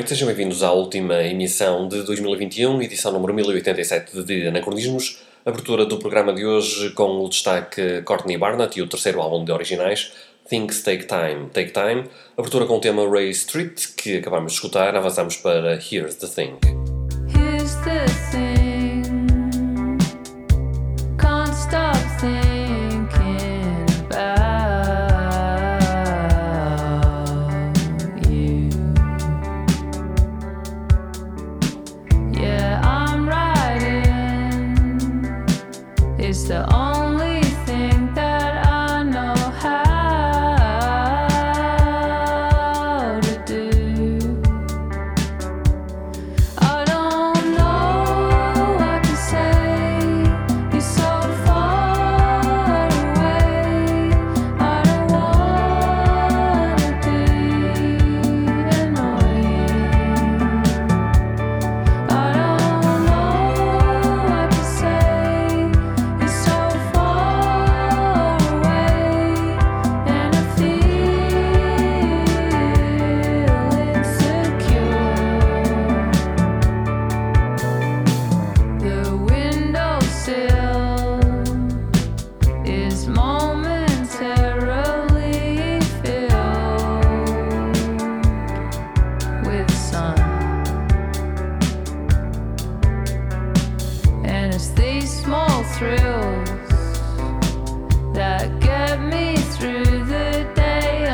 noite, sejam bem-vindos à última emissão de 2021, edição número 1087 de Anacronismos. Abertura do programa de hoje com o destaque Courtney Barnett e o terceiro álbum de originais, Things Take Time, Take Time. Abertura com o tema Ray Street, que acabamos de escutar. Avançamos para Here's the Thing. Here's the thing, can't stop thinking about you. Yeah, I'm writing, it's the only thing that I know how to do. I don't know what to say, you're so far away. I don't wanna be annoying. I don't know what to say, you're so far away, and I feel insecure. The windowsill is momentarily filled with sun, and it's these small thrills that get me through the day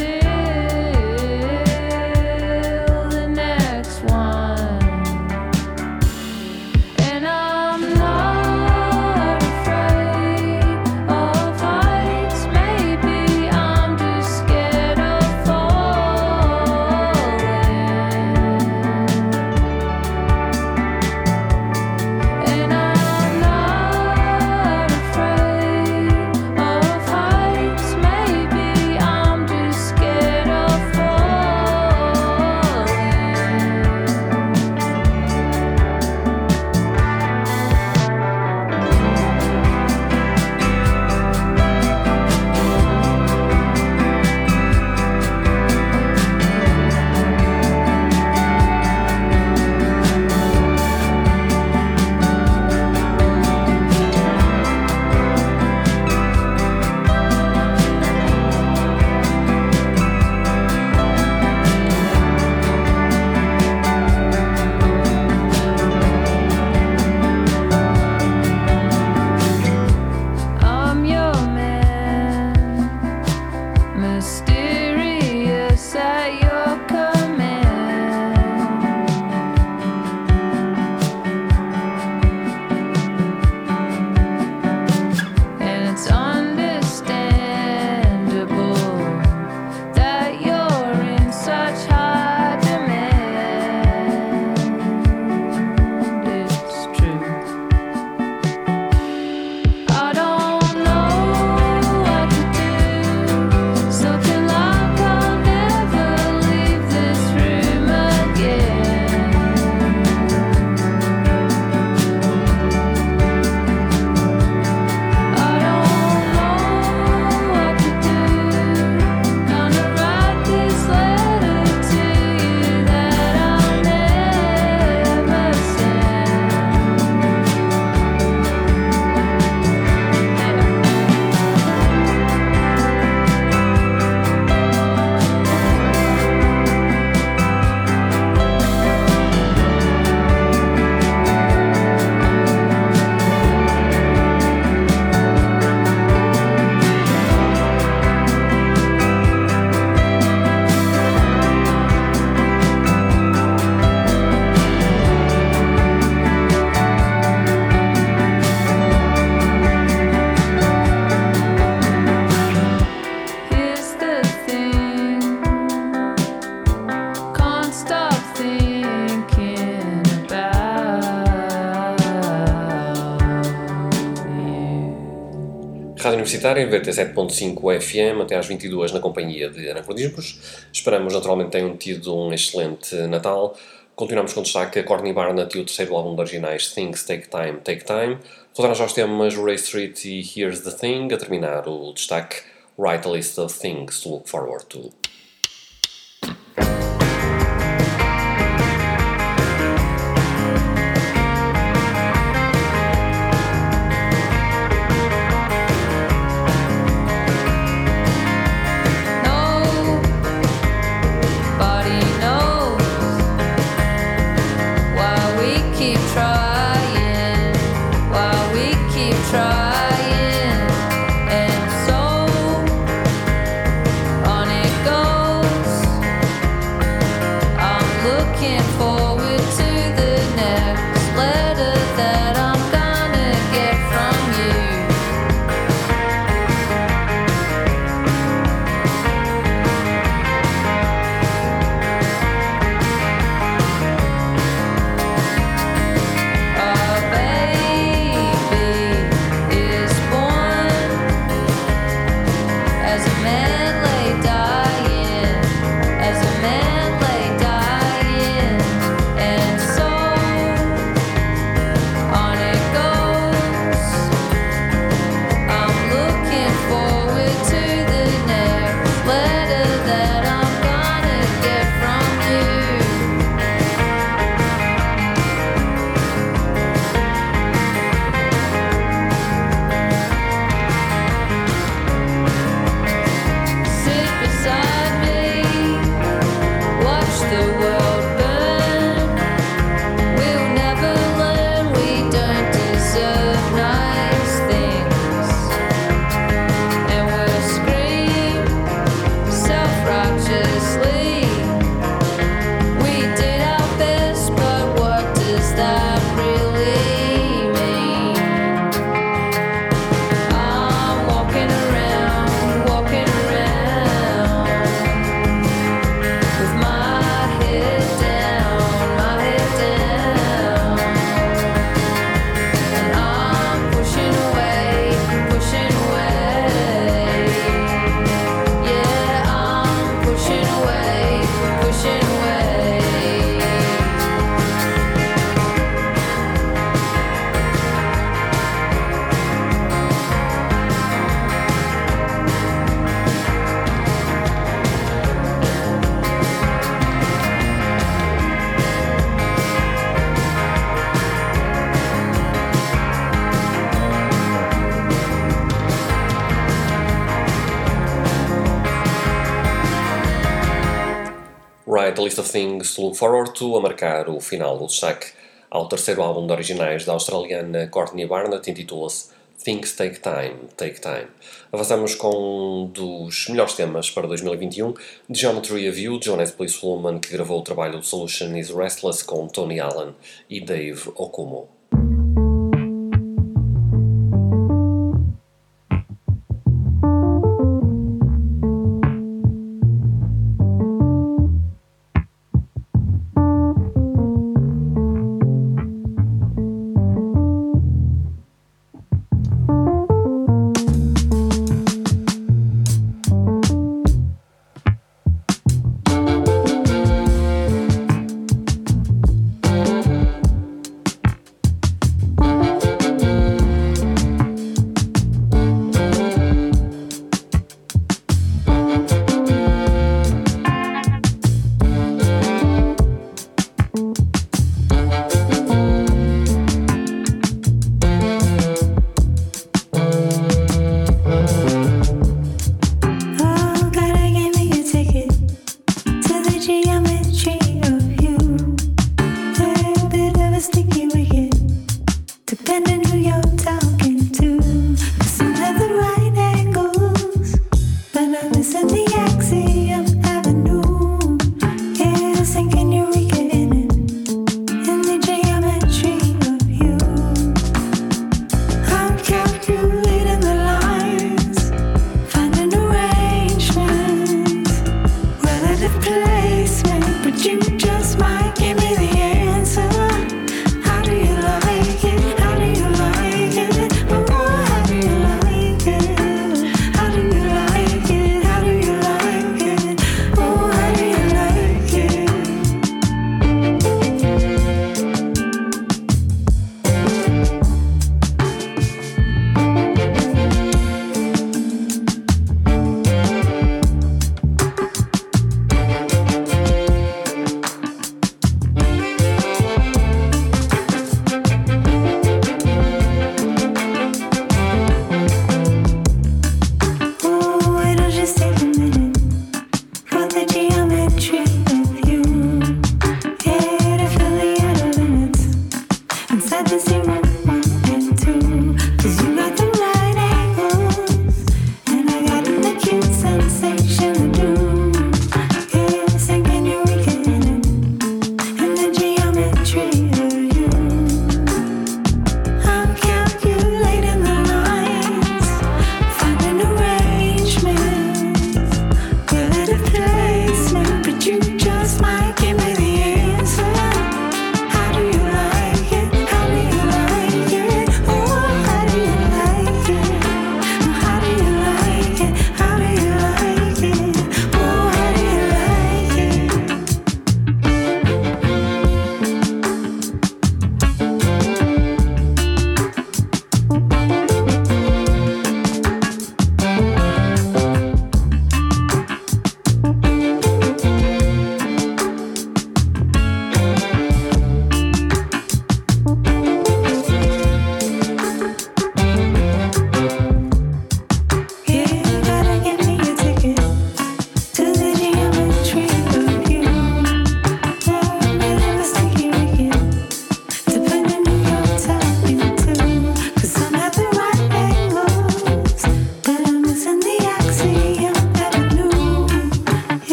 until the next one. And I'm not afraid of heights, maybe I'm just scared of falling. And I'm not afraid of heights, maybe I'm just scared of falling. I'm your man, mysterious at your command, and it's understandable that you're in such high demand. It's true. I don't know what to do, something like I'll never leave this room again. I don't know what to do, gonna write this letter to you that I'll never send. Here's the thing, can't stop thinking about you. Rádio Universitária, 97.5 FM, até às 22 na companhia de Anacronismos. Esperamos, naturalmente, tenham tido um excelente Natal. Continuamos com destaque a Courtney Barnett e o terceiro álbum de originais, Things Take Time, Take Time. Voltamos aos temas Ray Street e Here's the Thing. A terminar o destaque, Write a List of Things to Look Forward to. keep trying, while we keep trying, and so on it goes. I'm looking forward to the next letter that I'm gonna get from you. A baby is born as a man lay dying, as a man lay dying, and so on it goes. I'm looking forward to the next letter that I'm gonna get from you. Sit beside me, watch the world burn. We'll never learn we don't deserve nice things, and we'll scream self-righteously. We did our best, but what does that really mean? I'm walking around with my head down, and I'm pushing away. Yeah, I'm pushing away. Right, a list of things to look forward to, a marcar o final do destaque ao terceiro álbum de originais da australiana Courtney Barnett, intitula-se Things Take Time, Take Time. Avançamos com um dos melhores temas para 2021, The Geometry of You, Jonas Bliss Woman, que gravou o trabalho Solution is Restless com Tony Allen e Dave Okumo.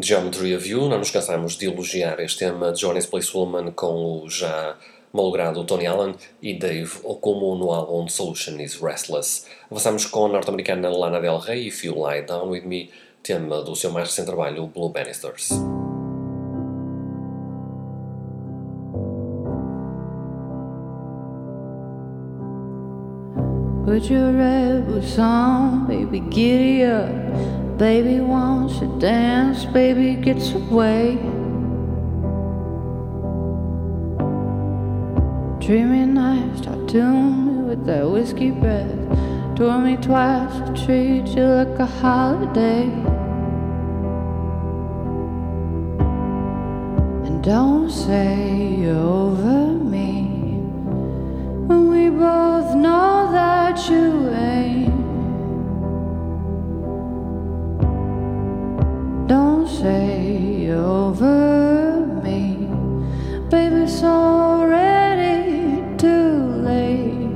Geometry of You, não nos cansamos de elogiar este tema de Johnny's Place Woman com o já malogrado Tony Allen e Dave, ou como no álbum Solution is Restless. Avançamos com a norte-americana Lana Del Rey e If You Lie Down With Me, tema do seu mais recente trabalho, Blue Bannisters. Put your red boots on, baby, giddy up. Baby wants to dance, baby gets away. Dreamy nights tattooed me with that whiskey breath. Tour me twice to treat you like a holiday. And don't say you're over me when we both know that you ain't. Don't say you're over me, baby, it's already too late.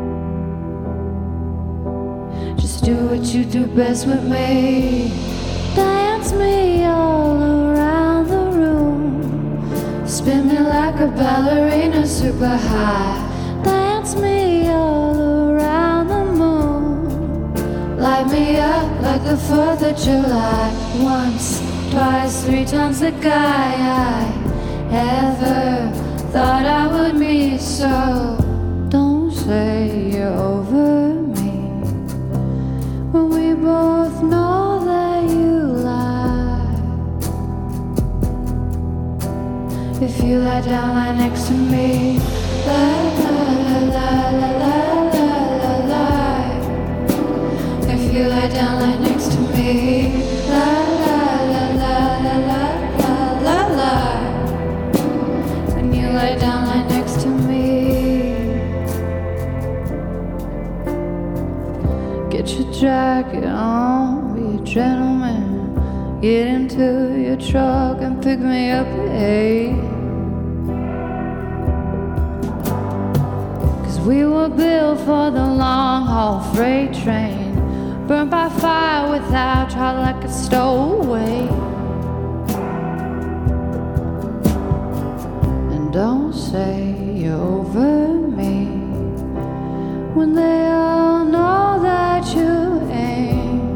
Just do what you do best with me. Dance me all around the room. Spin me like a ballerina super high. Dance me all around the moon. Light me up like the 4th of July. Once, twice, 3 times the guy I ever thought I would meet. So don't say you're over me when we both know that you lie. If you lie down, lie next to me. Lie, lie, lie, lie, lie, lie, lie, lie. If you lie down, lie next to me. Lie, lie, lie, lie, lie, lie, lie, lie. When you lie down, lie next to me. Get your jacket on, be a gentleman. Get into your truck and pick me up at 8. We were built for the long haul freight train, burnt by fire without trial like a stowaway. And don't say you're over me when they all know that you ain't.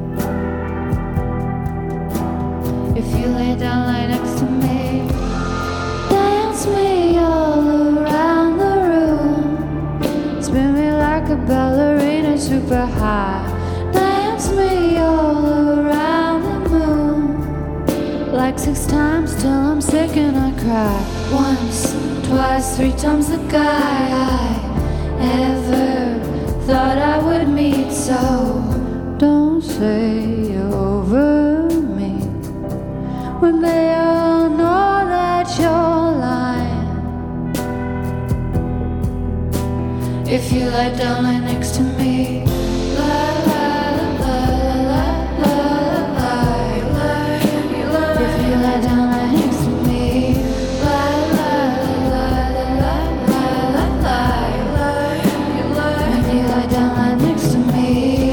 If you lay down, lie next to me. Dance me all around the room. Spin me like a ballerina super high. Dance me all around the moon. Like 6 times till I'm sick and I cry. Once, twice, 3 times the guy I ever thought I would meet. So don't say you're over me when they all know that you're lying. If you lie down, lie next to me. Lie, lie, lie, lie, lie, lie, lie. If you lie down, lie next to me. Lie, lie, lie, lie, lie, lie, lie. If you lie down, lie next to me.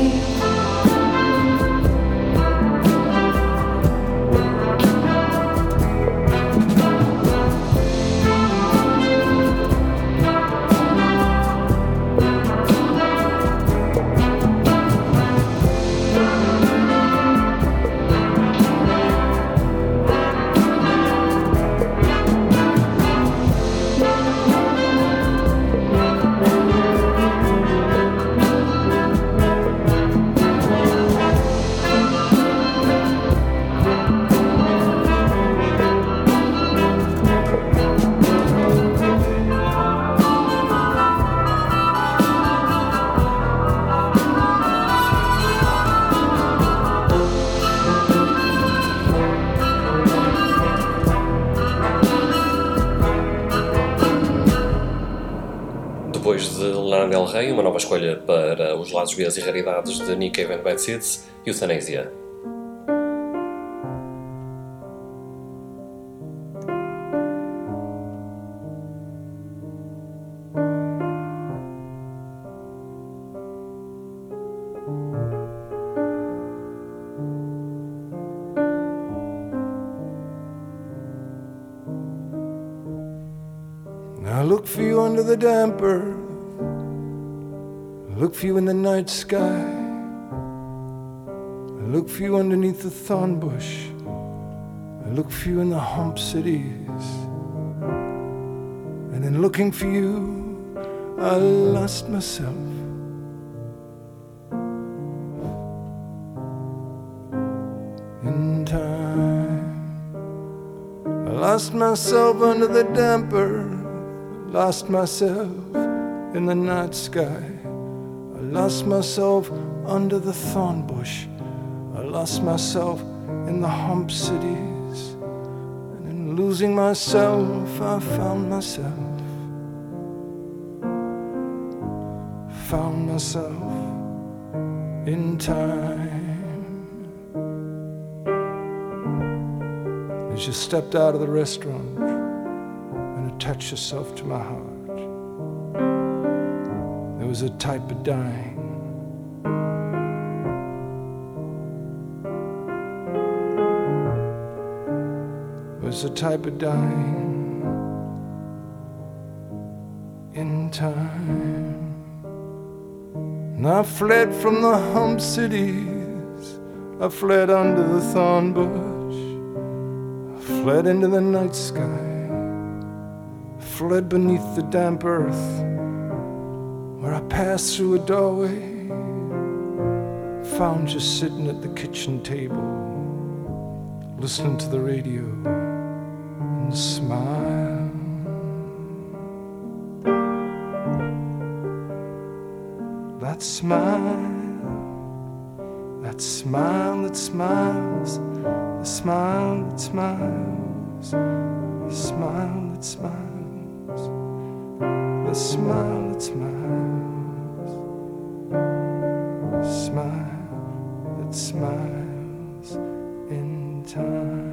Depois de Lana Del Rey, uma nova escolha para os lados B's e raridades de Nick Cave and Bad Seeds, Euthanasia. I look for you under the damper, look for you in the night sky, I look for you underneath the thorn bush, I look for you in the hump cities, and in looking for you, I lost myself. In time, I lost myself under the damper, lost myself in the night sky, I lost myself under the thorn bush, I lost myself in the hump cities, and in losing myself I found myself, found myself in time. As you stepped out of the restaurant and attached yourself to my heart, there was a type of dying. There was a type of dying in time. And I fled from the hump cities, I fled under the thorn bush, I fled into the night sky, I fled beneath the damp earth, where I passed through a doorway, found you sitting at the kitchen table, listening to the radio and smile. That smile, that smile that smiles, the smile that smiles, the smile that smiles, the smile that smiles, the smile that smiles in time.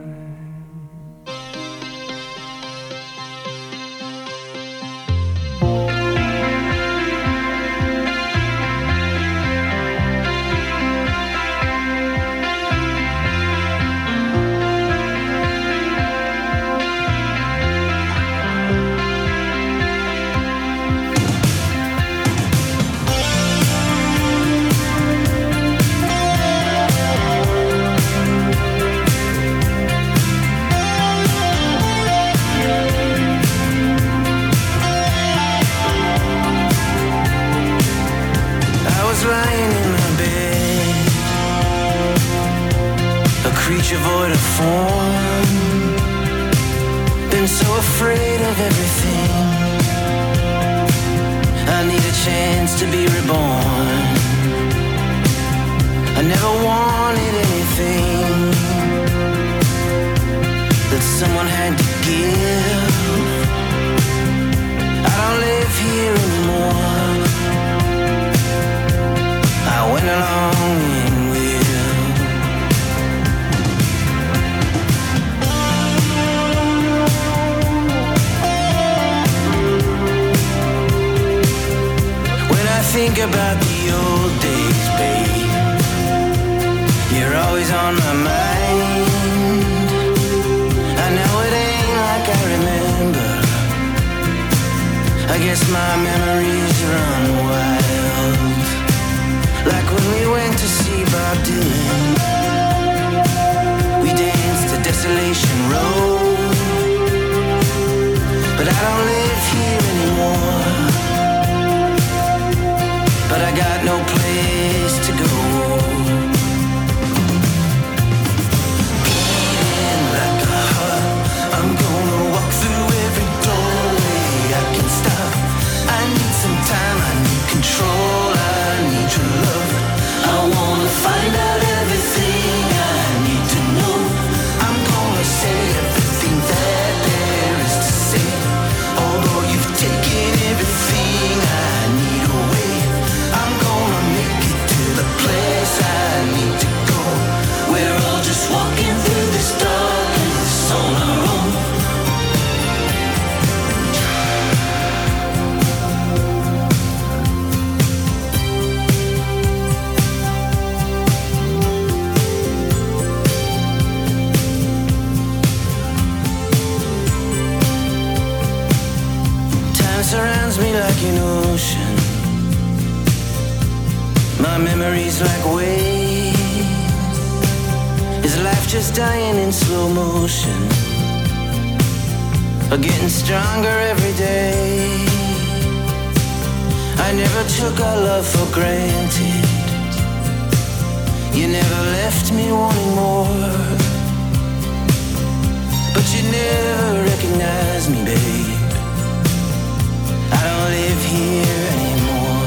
Creature void of form, been so afraid of everything. I need a chance to be reborn. I never wanted anything that someone had to give. I don't live here anymore. I went along in with think about the old days, babe. You're always on my mind. I know it ain't like I remember. I guess my memories run wild. Like when we went to see Bob Dylan. We danced to Desolation Road. But I don't live here anymore. But I got no place to go. Beating like a heart, I'm gonna walk through every doorway I can stop. I need some time, I need control, I need your love. I wanna find out everything I need to know. I'm gonna say everything surrounds me like an ocean. My memories like waves. Is life just dying in slow motion? Or getting stronger every day? I never took our love for granted. You never left me wanting more. But you never recognized me, babe. I don't live here anymore.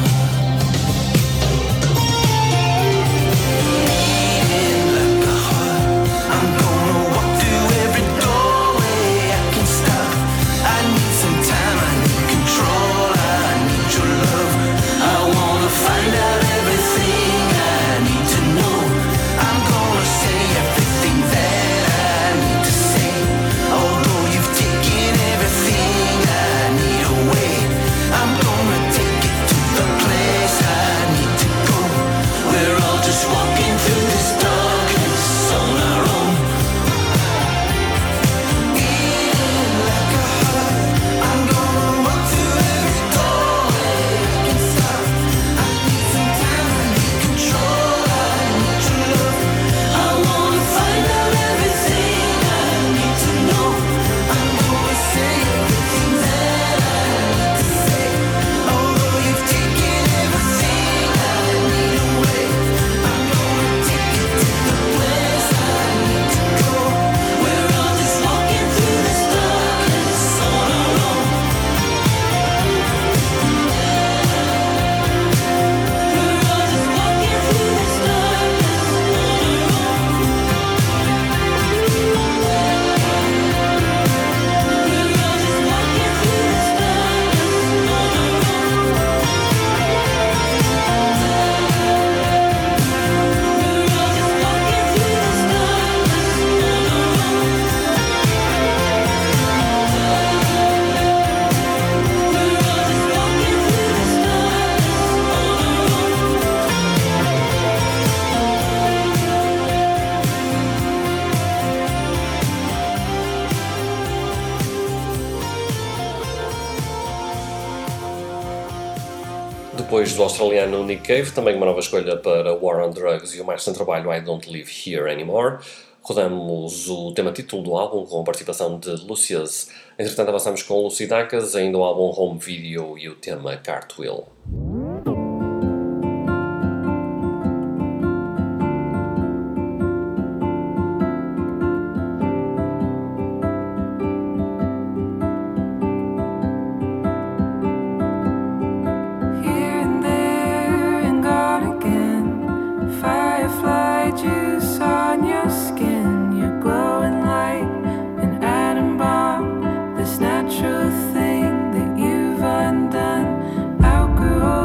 Beating like a heart, I'm gonna walk through every doorway I can stop. I need some time, I need control, I need your love. I wanna find out everything I need to know. I'm gonna say everything that I need to say. Although you've taken everything I need away, I'm gonna take it to the place I need to go. We're all just walking through this darkness on our own. Beating like a heart, I'm gonna walk through every doorway I can stop. I need some time, I need control, I need your love. I wanna find out everything I need to know. I'm gonna say everything that I need to say. Although you've taken everything I need away, I'm gonna take it to the place I need to go. We're all just walking through this darkness on our own. We're all just walking through this darkness on our own. Depois do australiano Nick Cave, também uma nova escolha para War on Drugs e o mais recente trabalho I Don't Live Here Anymore. Rodamos o tema título do álbum com a participação de Lucius. Entretanto avançamos com Lucy Dacus, ainda o álbum Home Video e o tema Cartwheel. Here and there and gone again. Firefly juice on your skin. You're glowing like an atom bomb. This natural thing that you've undone. Outgrow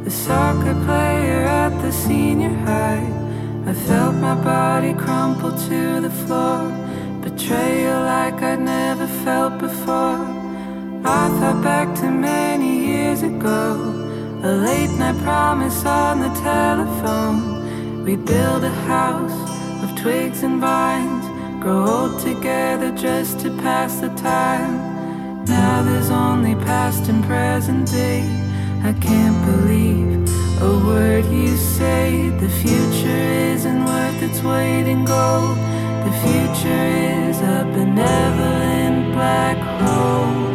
the soccer player at the senior high. I felt my body crumple to the floor, betrayal like I'd never felt before. I thought back to many years ago, a late night promise on the telephone. We'd build a house of twigs and vines, grow old together just to pass the time. Now there's only past and present day. I can't believe a word you say. The future isn't worth its weight in gold. The future is a benevolent black hole.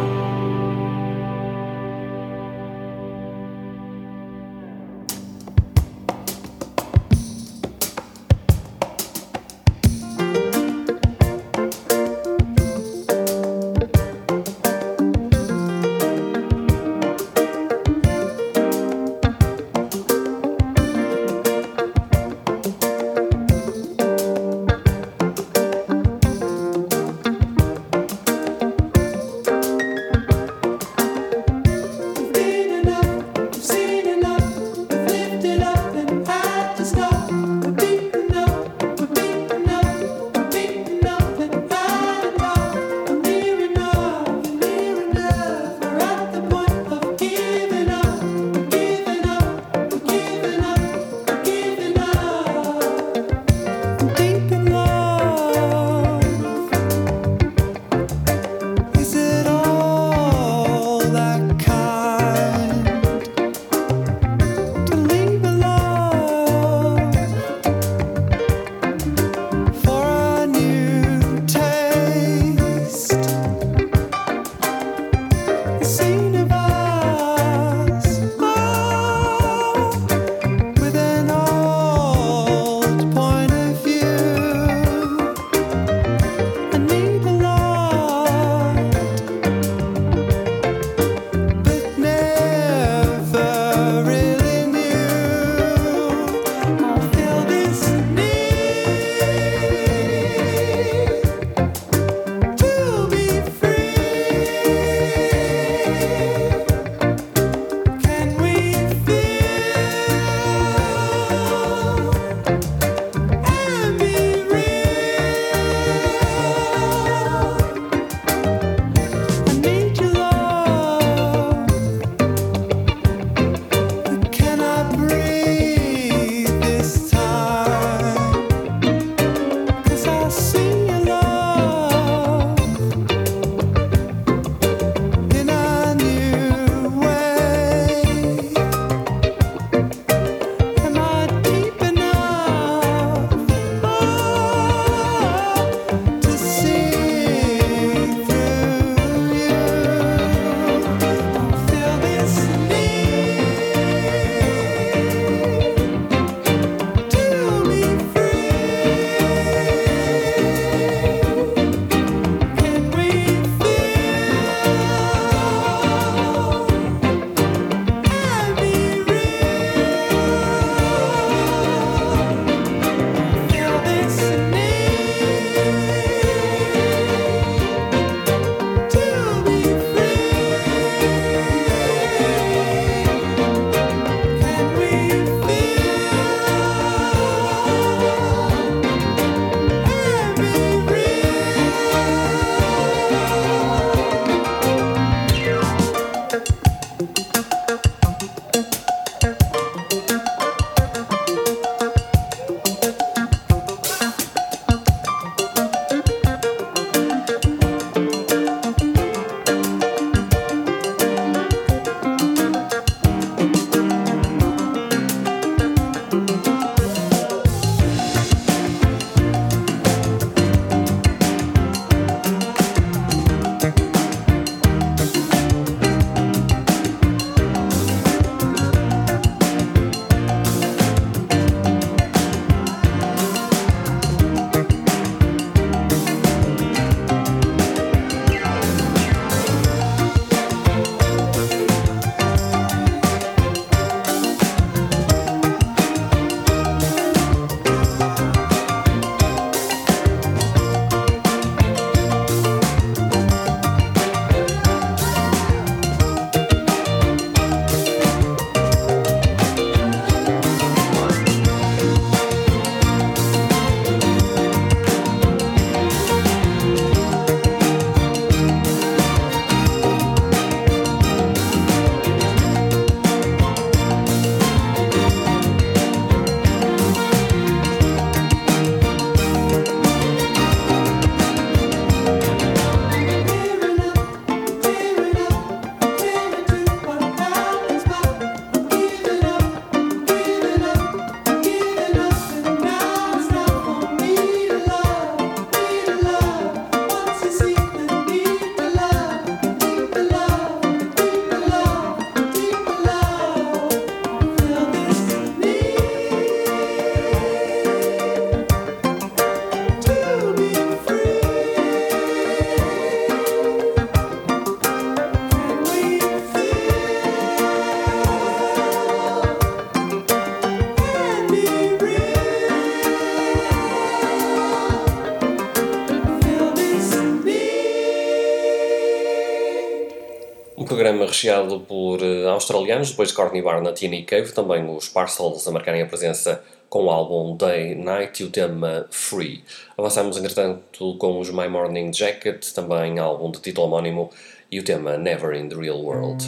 programa recheado por australianos, depois de Courtney Barnett e Nick Cave, também os Parcels a marcarem a presença com o álbum Day Night e o tema Free. Avançamos, entretanto, com os My Morning Jacket, também álbum de título homónimo, e o tema Never in the Real World.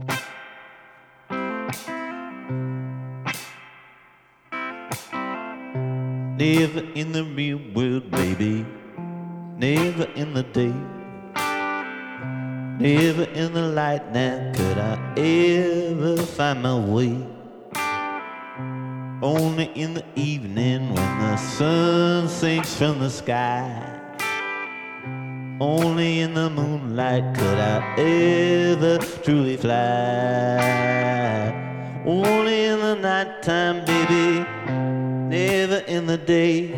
Never in the real world, baby. Never in the day. Never in the light now could I ever find my way. Only in the evening when the sun sinks from the sky. Only in the moonlight could I ever truly fly. Only in the nighttime, baby. Never in the day.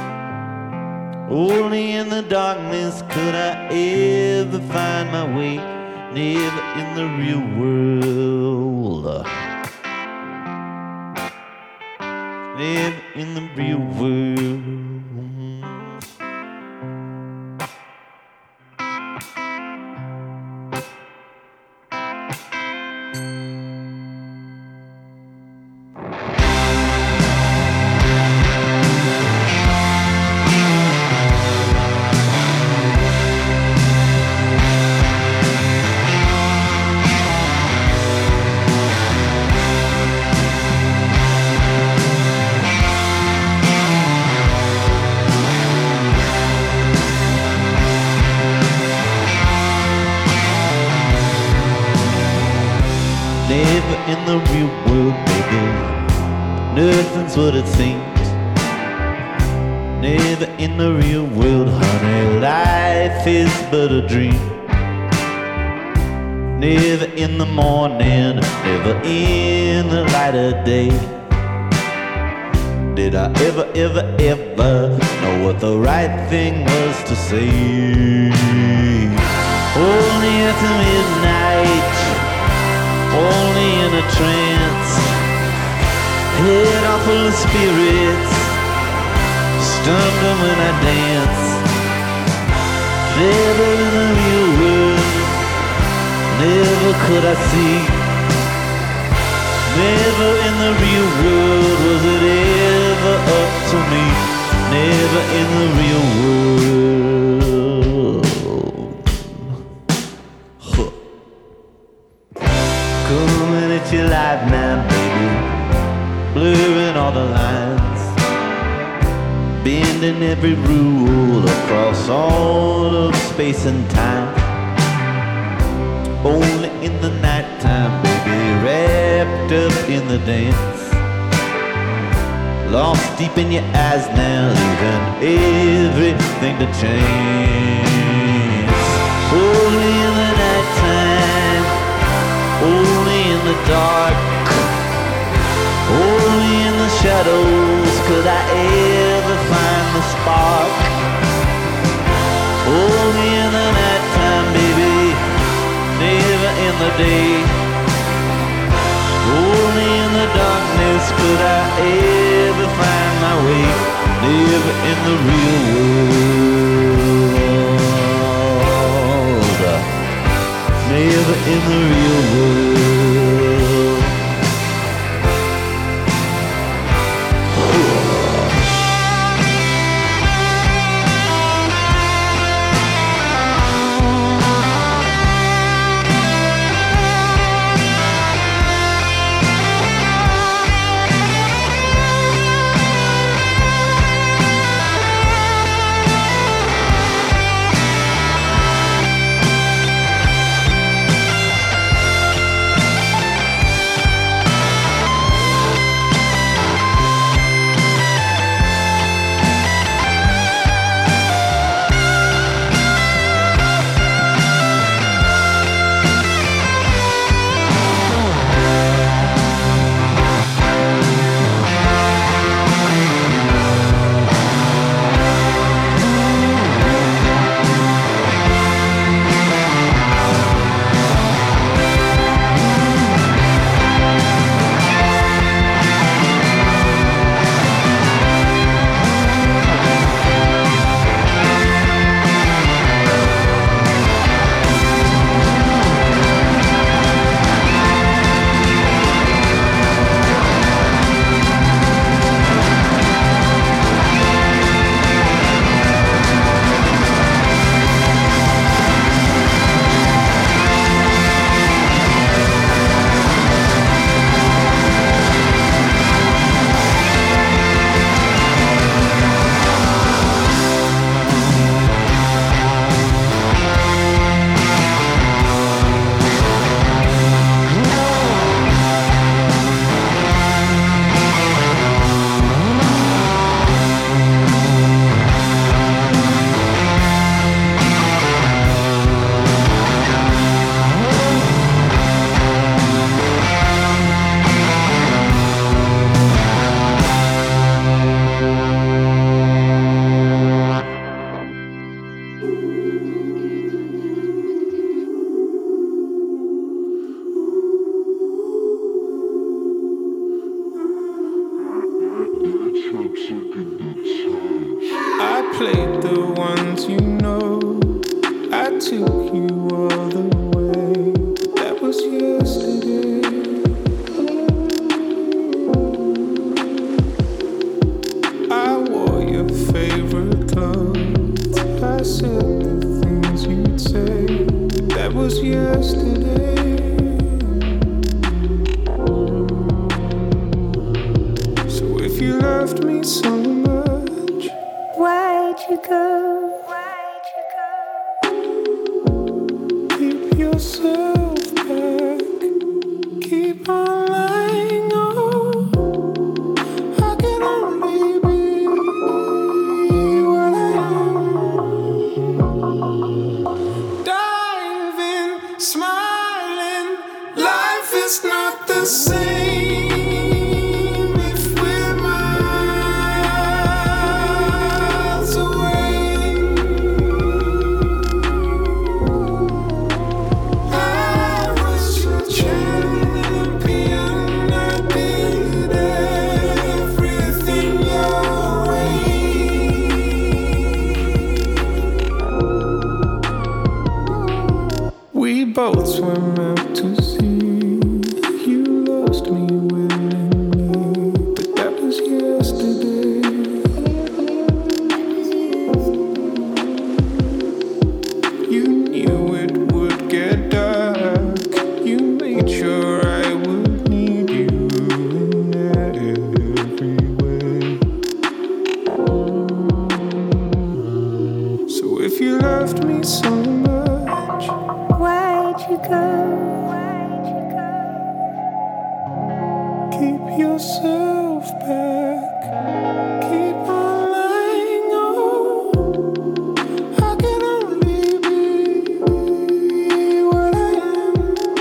Only in the darkness could I ever find my way. Never in the real world. Never in the real world. In the real world, baby, nothing's what it seems. Never in the real world, honey, life is but a dream. Never in the morning, never in the light of day. Did I ever know what the right thing was to say? Only at midnight, only in a trance, head off full of spirits, stumbling when I dance. Never in the real world, never could I see. Never in the real world was it ever up to me. Never in the real world. Huh. Coming at you live now, baby, blurring all the lines, bending every rule across all of space and time. Only in the nighttime, baby, wrapped up in the dance, lost deep in your eyes now, leaving everything to chance. Only in the nighttime, only in the dark, only in the shadows could I ever find the spark. Only in the nighttime, baby, never in the day. Only in the darkness could I ever find my way. Never in the real world. Never in the real world. took you all the way. That was yesterday. I wore your favorite clothes. I said the things you'd say. That was yesterday. So if you loved me so much, Why'd you go? keep yourself back. Keep on lying on. I can only be what I am. Diving, smiling. Life is not the same if we're miles away. I was your champion. I did everything your way. We both swam out to sea. You lost me willingly, but that was yesterday. You knew it would get dark. You made sure I would need you in every way. So if you loved me so much, Why'd you go? keep yourself back. Keep on lying on. I can only be what I am.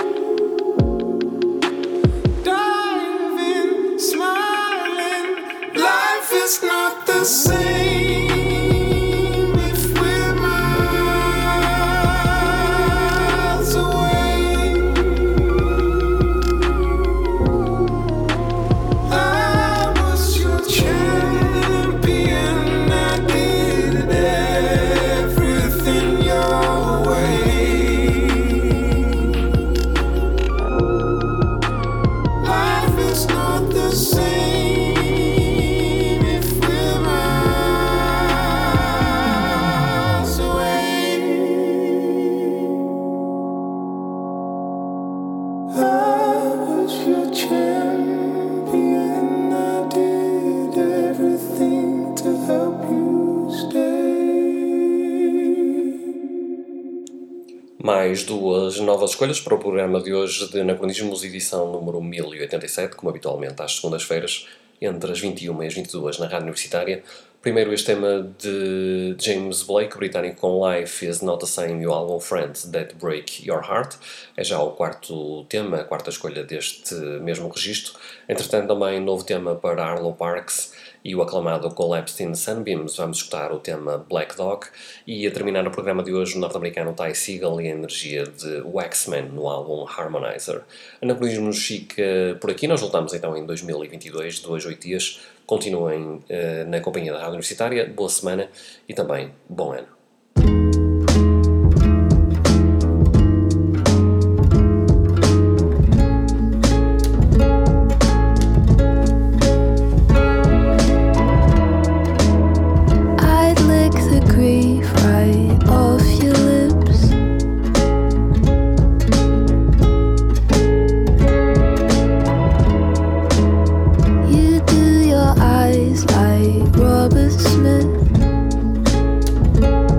Diving, smiling. Life is not the same if we're miles away. I was your champion. I did everything your way. Life is not the same if we're miles away. I was your champion. I did everything to help you stay. Mais duas novas escolhas para o programa de hoje de Anacronismos, edição número 1087, como habitualmente às segundas-feiras, entre as 21 e as 22 na Rádio Universitária. Primeiro este tema de James Blake, britânico, com Life is Not the Same, e o álbum Friends That Break Your Heart. É já o quarto tema, a quarta escolha deste mesmo registro. Entretanto, também novo tema para Arlo Parks e o aclamado Collapsed in Sunbeams. Vamos escutar o tema Black Dog, e a terminar o programa de hoje o norte-americano Ty Segall e a energia de Waxman no álbum Harmonizer. Anacronismos fica por aqui. Nós voltamos então em 2022, 2 8 dias. Continuem na companhia da Rádio Universitária. Boa semana e também bom ano. I'd lick the grief right off your lips. You do your eyes like Robert Smith.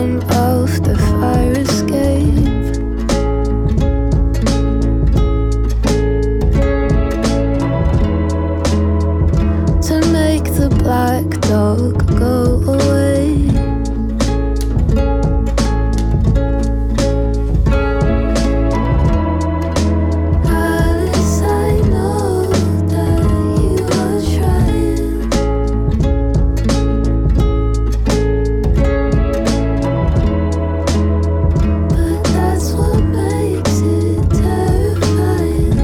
jump off the fire escape. To make the black dog go away. Alice, I know that you are trying. But that's what makes it terrifying.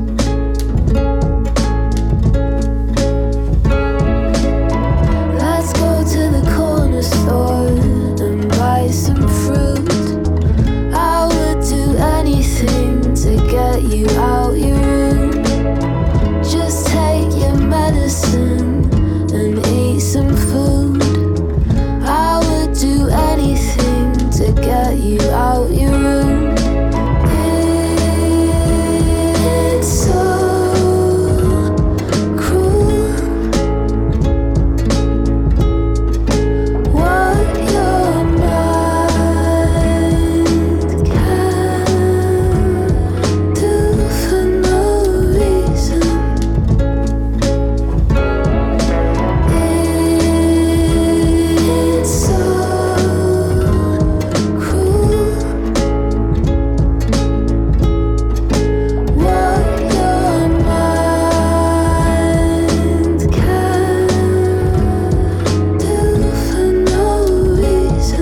Let's go to the corner store and buy some fruit. I would do anything to get you out your room. Just take your medicine and eat some food. I would do anything to get you out your room. It's so cruel what your mind can do for no reason. It's so cruel what your mind can do for no reason.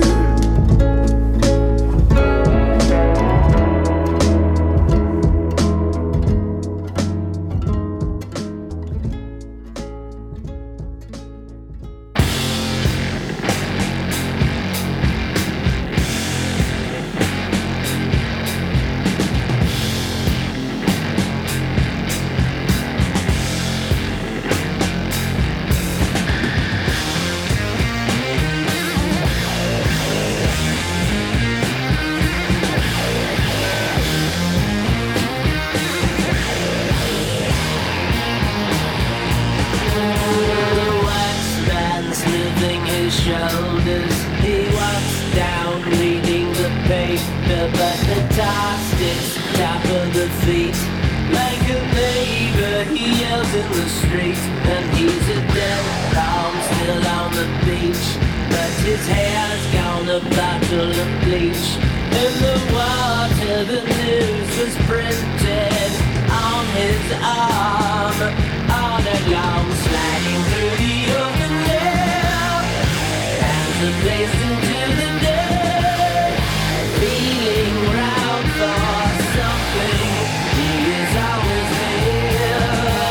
The waxman smoothing his shoulders. He walks down reading the paper, but the tar sticks top of the feet. Like a neighbor, he yells in the street, and he's a dead calm still on the beach. But his hair's gone a bottle of bleach. In the water, the news was printed on his arm. All along, sliding through the open air, hands are placed into the dirt, feeling round for something. He is always there.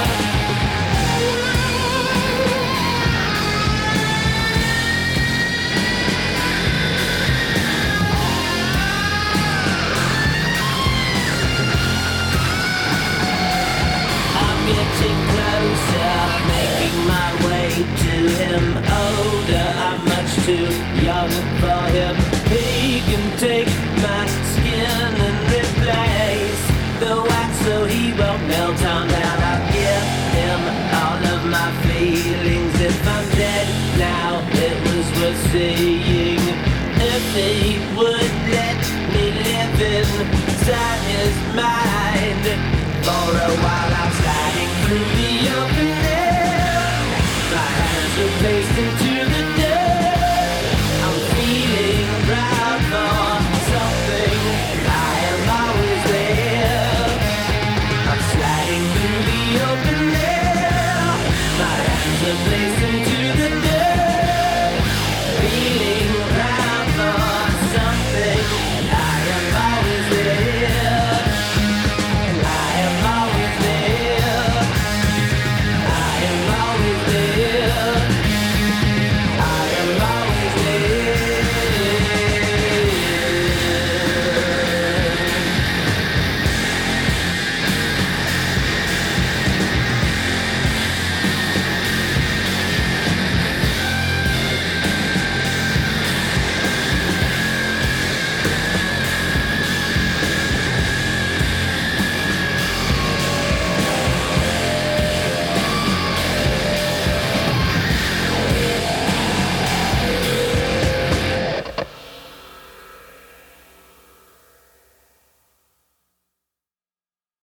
I'm getting closer, making my way to him. Older, I'm much too young for him. He can take my skin and replace the wax so he won't melt on down. I'll give him all of my feelings. If I'm dead now, it was worth seeing. If he would let me live inside his mind. For a while I'm sliding through the open air. My hands are placed into